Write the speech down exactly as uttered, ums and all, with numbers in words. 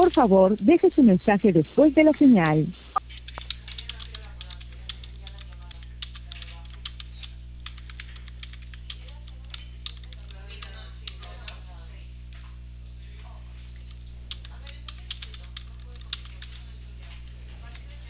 Por favor, deje su mensaje después de la señal.